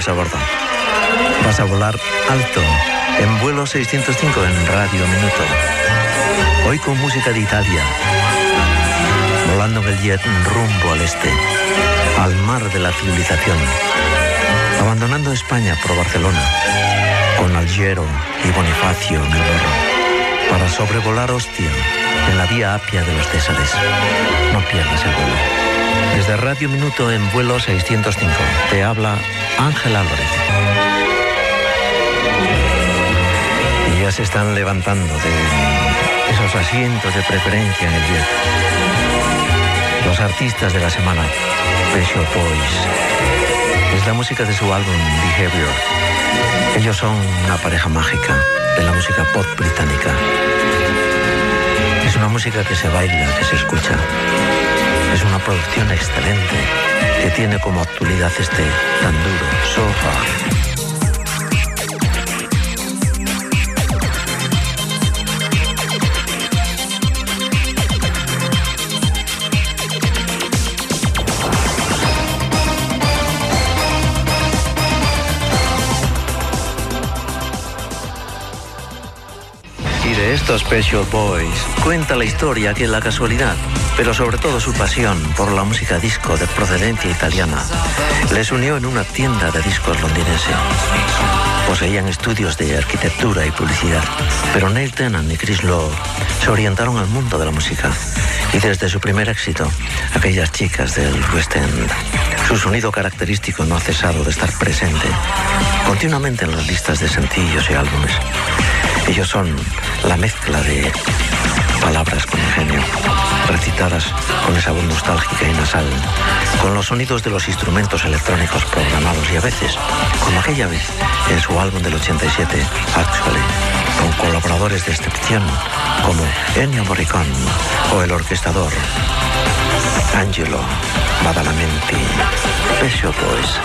llevas a bordo. Vas a volar alto en vuelo 605 en Radio Minuto. Hoy con música de Italia, volando en el jet rumbo al este, al mar de la civilización, abandonando España por Barcelona, con Alghero y Bonifacio en el borro, para sobrevolar Ostia, en la vía Apia de los Césares. No pierdas el vuelo. Desde Radio Minuto en vuelo 605, te habla Ángel Álvarez. Y ya se están levantando de esos asientos de preferencia en el jet los artistas de la semana. Pet Shop Boys. Es la música de su álbum Behavior. Ellos son una pareja mágica de la música pop británica. Es una música que se baila, que se escucha. Es una producción excelente que tiene como actualidad este tan duro, So Hard. Estos Pet Shop Boys cuenta la historia que la casualidad, pero sobre todo su pasión por la música disco de procedencia italiana, les unió en una tienda de discos londinense. Poseían estudios de arquitectura y publicidad, pero Neil Tennant y Chris Lowe se orientaron al mundo de la música. Y desde su primer éxito, aquellas chicas del West End, su sonido característico no ha cesado de estar presente continuamente en las listas de sencillos y álbumes. Ellos son la mezcla de palabras con ingenio, recitadas con esa voz nostálgica y nasal, con los sonidos de los instrumentos electrónicos programados y a veces, como aquella vez en su álbum del 87, Actually, con colaboradores de excepción como Ennio Morricone o el orquestador Angelo Badalamenti. Pet Shop Boys.